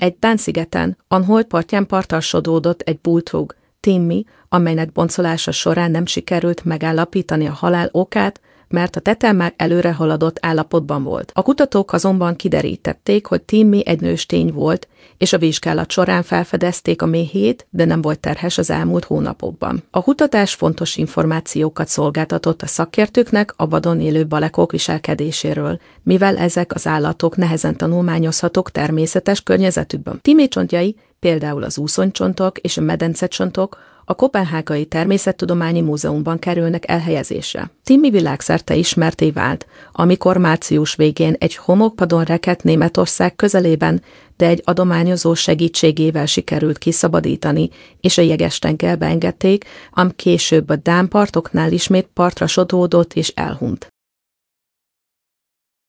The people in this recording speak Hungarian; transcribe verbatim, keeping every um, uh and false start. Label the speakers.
Speaker 1: Egy dán szigeten, Anholt partján parttal sodródott egy bulltrug, Timmy, amelynek boncolása során nem sikerült megállapítani a halál okát, mert a tete már előre haladott állapotban volt. A kutatók azonban kiderítették, hogy Timmy egy nőstény volt, és a vizsgálat során felfedezték a méhét, de nem volt terhes az elmúlt hónapokban. A kutatás fontos információkat szolgáltatott a szakértőknek a vadon élő balekok viselkedéséről, mivel ezek az állatok nehezen tanulmányozhatók természetes környezetükben. Timmy csontjai, például az úszonycsontok és a medencecsontok, a Koppenhágai Természettudományi Múzeumban kerülnek elhelyezésre. Timmy világszerte ismertté vált, amikor március végén egy homokpadon rekedt Németország közelében, de egy adományozó segítségével sikerült kiszabadítani, és a Jeges-tengerbe engedték, ám később a dán partoknál ismét partra sodródott és elhunyt.